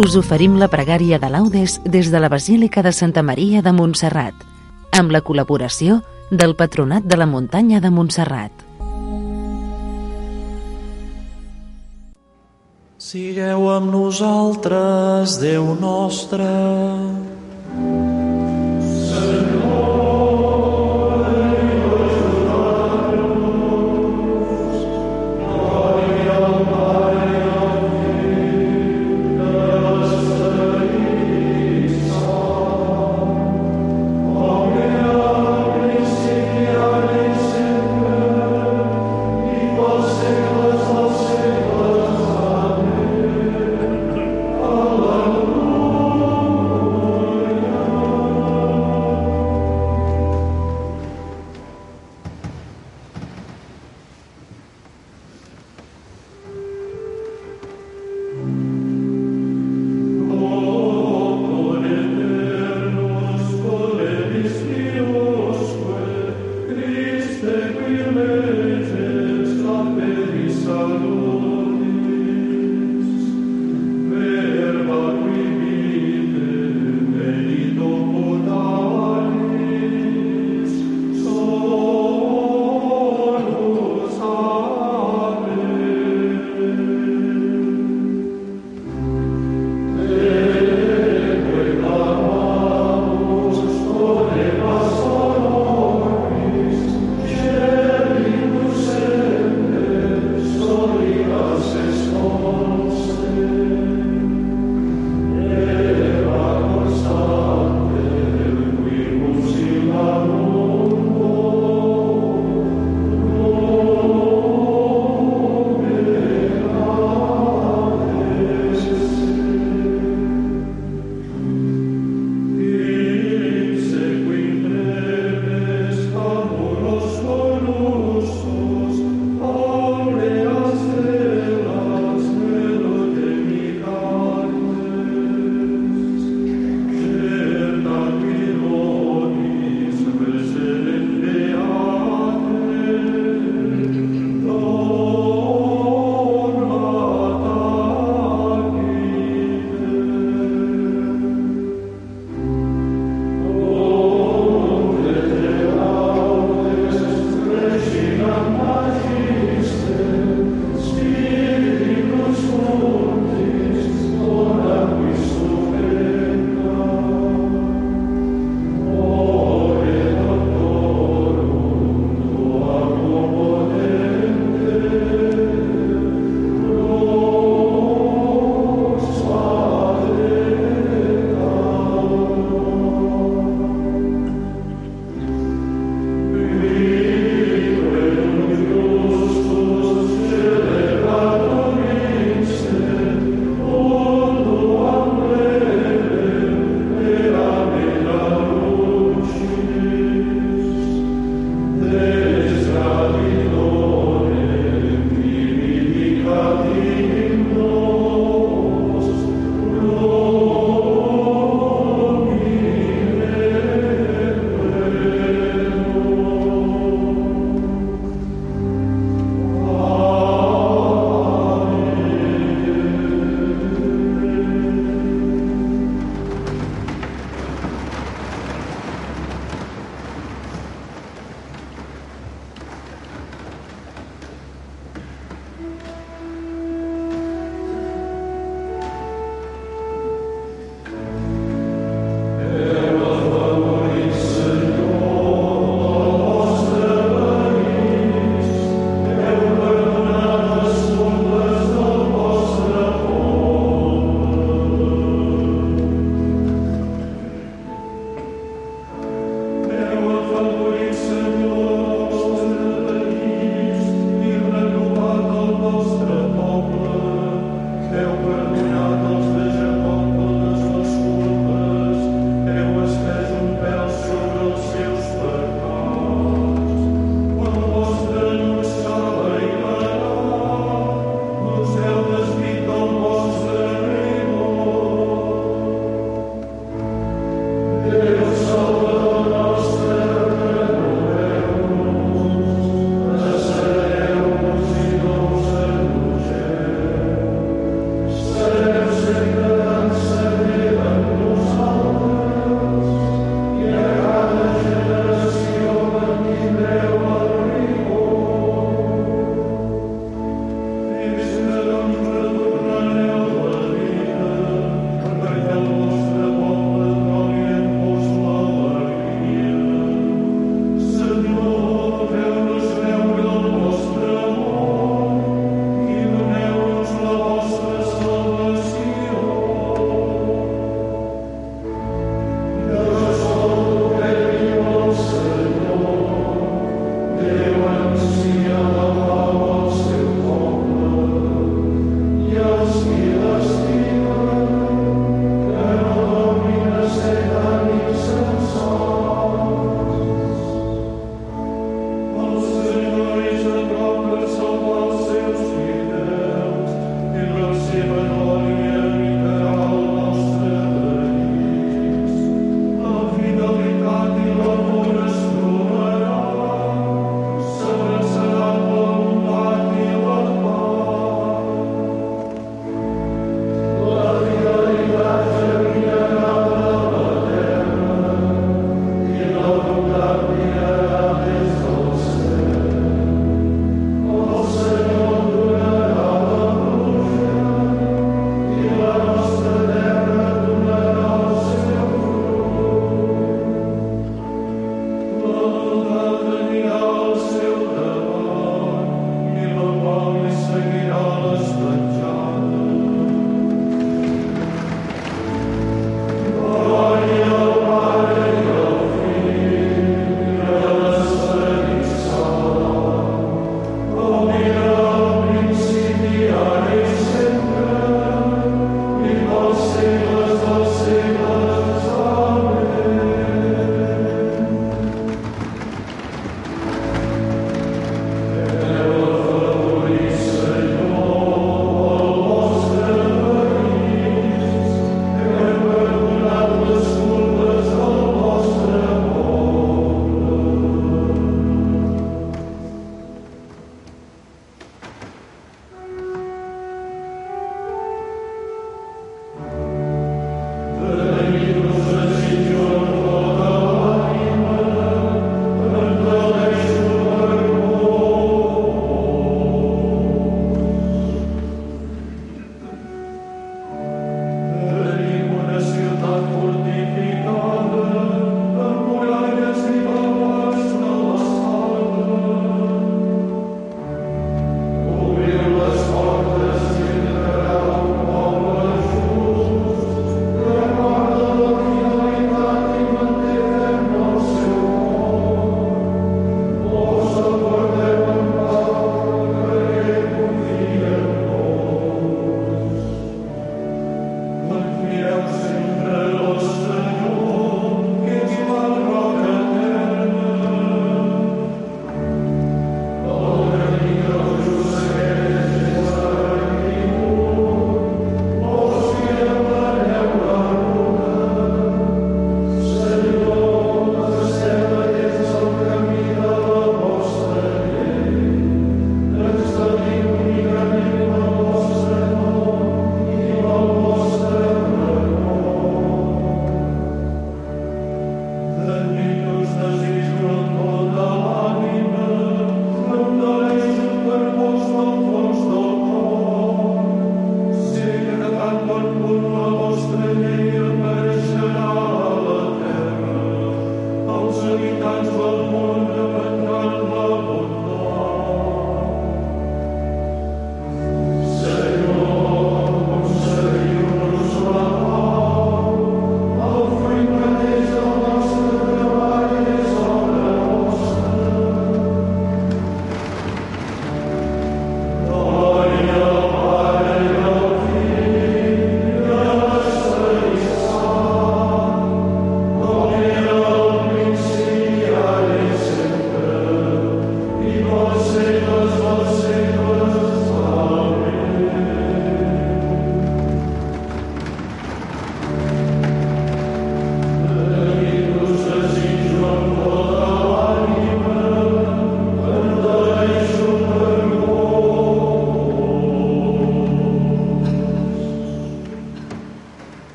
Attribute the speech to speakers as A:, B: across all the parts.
A: us oferim la pregària de laudes des de la Basílica de Santa Maria de Montserrat, amb la col·laboració del Patronat de la Muntanya de Montserrat.
B: Sigueu amb nosaltres, Déu nostre.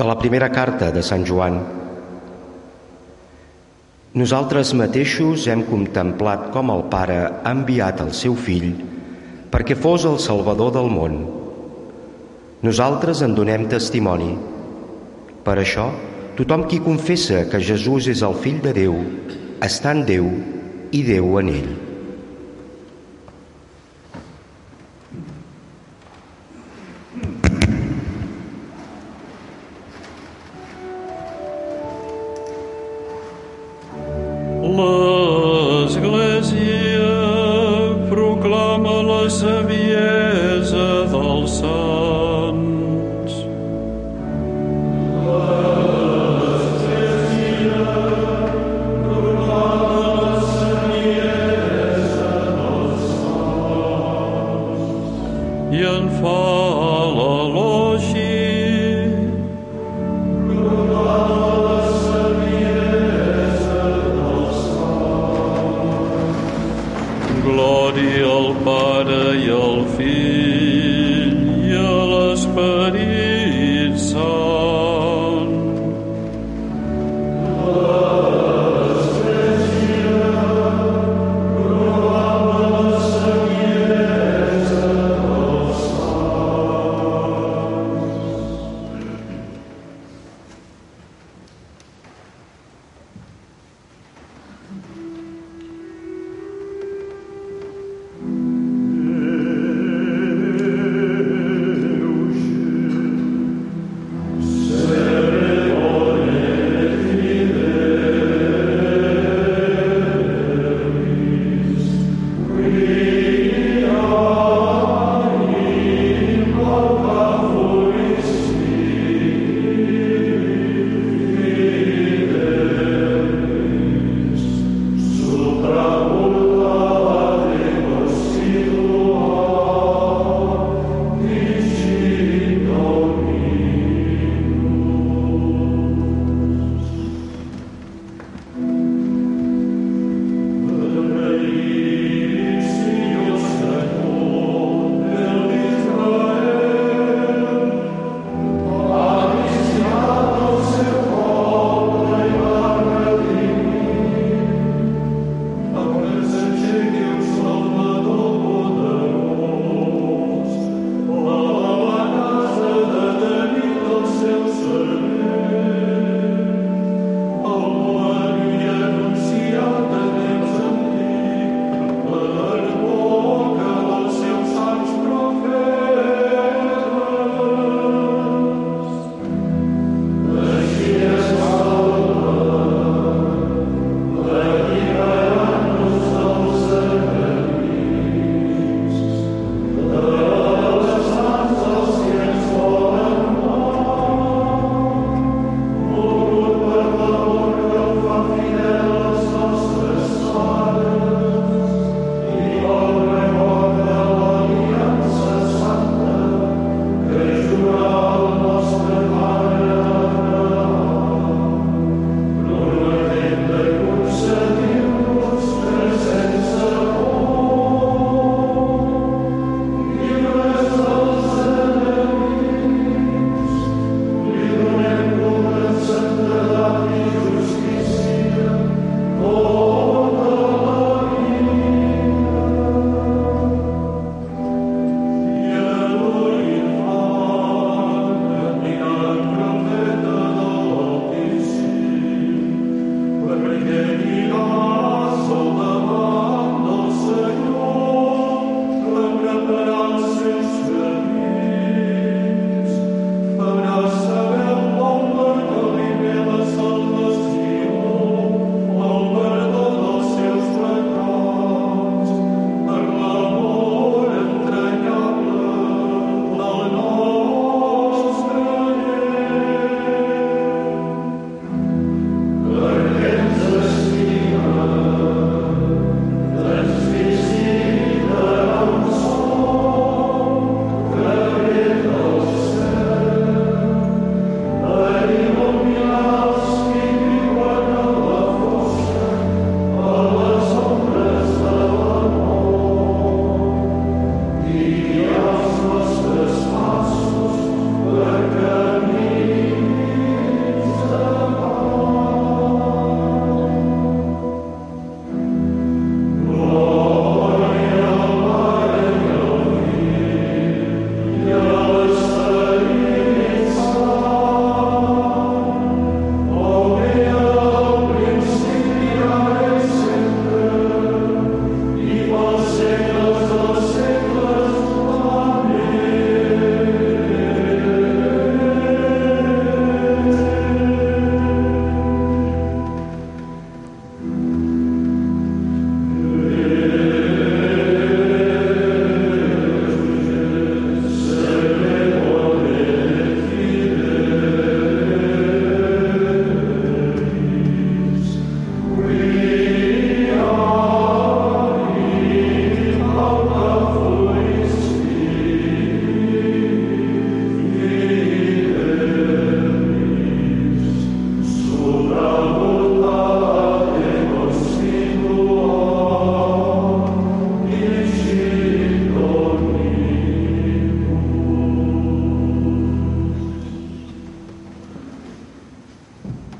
C: De la primera carta de Sant Joan. Nosaltres mateixos hem contemplat com el Pare ha enviat el seu Fill perquè fos el Salvador del món. Nosaltres en donem testimoni. Per això, tothom qui confessa que Jesús és el Fill de Déu està en Déu i Déu en ell.
B: L'Església proclama la saviesa dels sants. L'Església proclama la saviesa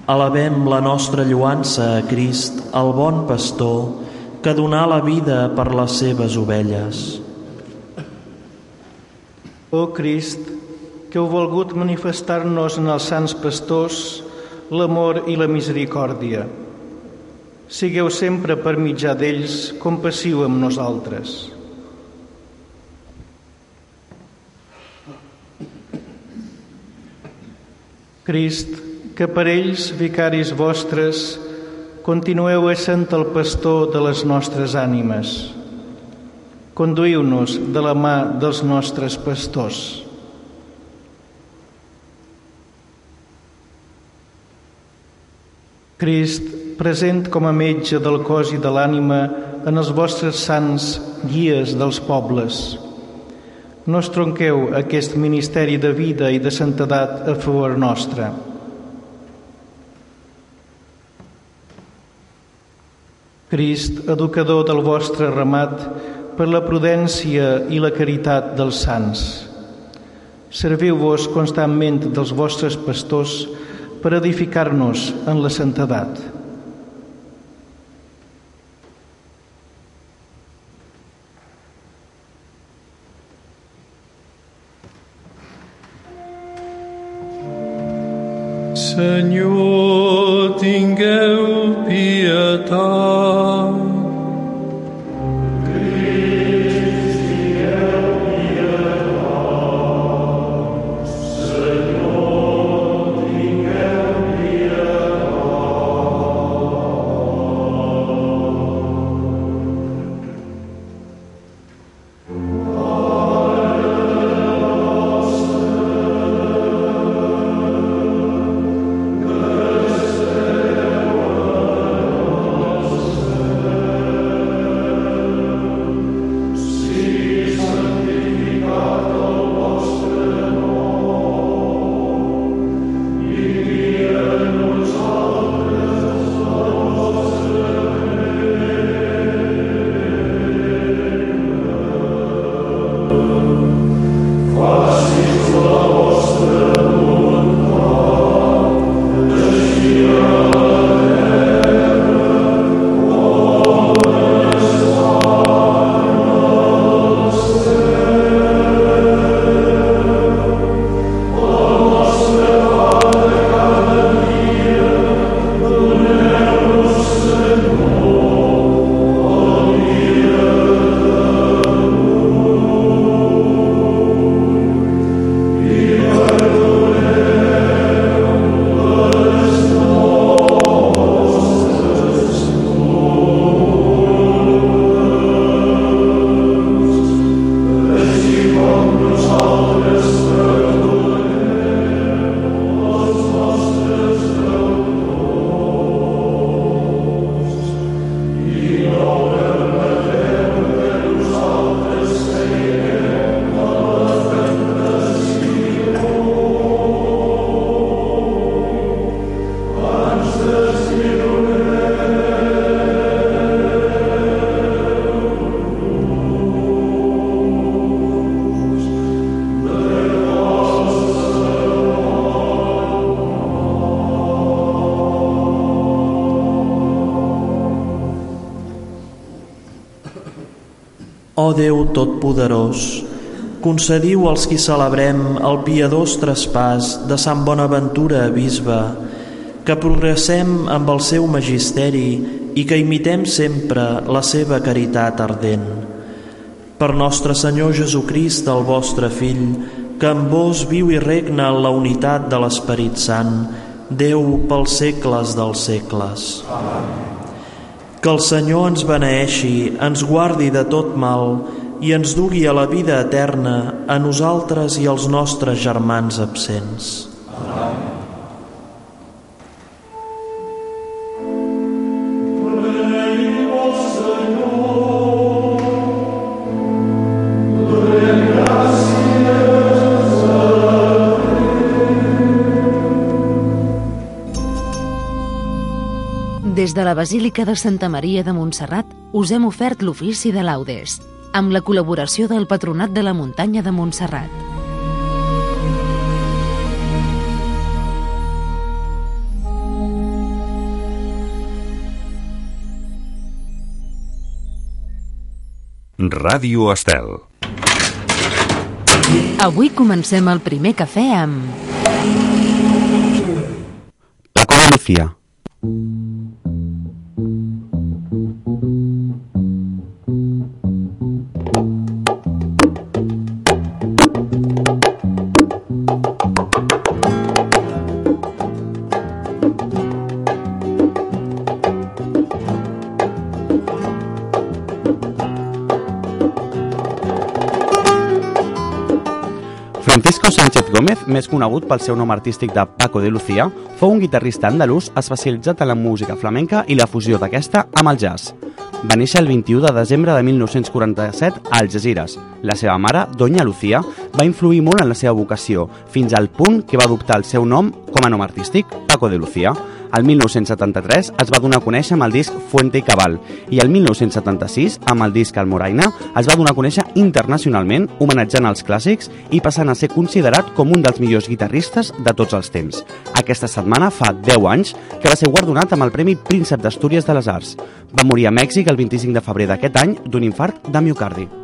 D: Elevem la nostra lloança a Crist, el bon pastor, que donà la vida per les seves ovelles.
E: Ó Crist, que heu volgut manifestar-nos en els sants pastors l'amor i la misericòrdia. Sigueu sempre per mitjà d'ells compassiu amb nosaltres. Crist, que per ells, vicaris vostres, continueu essent el pastor de les nostres ànimes. Conduïu-nos de la mà dels nostres pastors. Crist, present com a metge del cos i de l'ànima en els vostres sants guies dels pobles, no estronqueu aquest ministeri de vida i de santedat a favor nostre. Crist, educador del vostre ramat per la prudència i la caritat dels sants, serviu-vos constantment dels vostres pastors per edificar-nos en la santedat.
B: Senyor, tingueu pietat.
D: Ó Déu Totpoderós, concediu als qui celebrem el piadós traspàs de Sant Bonaventura Bisbe, que progressem amb el seu magisteri i que imitem sempre la seva caritat ardent. Per nostre Senyor Jesucrist, el vostre Fill, que amb vos viu i regna en la unitat de l'Esperit Sant, Déu pels segles dels segles. Amén. Que el Senyor ens beneeixi, ens guardi de tot mal i ens dugui a la vida eterna a nosaltres i als nostres germans absents. Amén.
A: Des de la Basílica de Santa Maria de Montserrat us hem ofert l'ofici de laudes, amb la col·laboració del Patronat de la Muntanya de Montserrat.
F: Ràdio Estel.
A: Avui comencem el primer cafè amb...
G: Paco de Lucía. Francisco Sánchez Gómez, més conegut pel seu nom artístic de Paco de Lucía, fou un guitarrista andalús especialitzat en la música flamenca i la fusió d'aquesta amb el jazz. Va néixer el 21 de desembre de 1947 a Algesires. La seva mare, Doña Lucía, va influir molt en la seva vocació, fins al punt que va adoptar el seu nom com a nom artístic, Paco de Lucía. El 1973 es va donar a conèixer amb el disc Fuente y Cabal i el 1976, amb el disc Almoraina, es va donar a conèixer internacionalment, homenatjant els clàssics i passant a ser considerat com un dels millors guitarristes de tots els temps. Aquesta setmana fa 10 anys que va ser guardonat amb el Premi Príncep d'Astúries de les Arts. Va morir a Mèxic el 25 de febrer d'aquest any d'un infart de miocardi.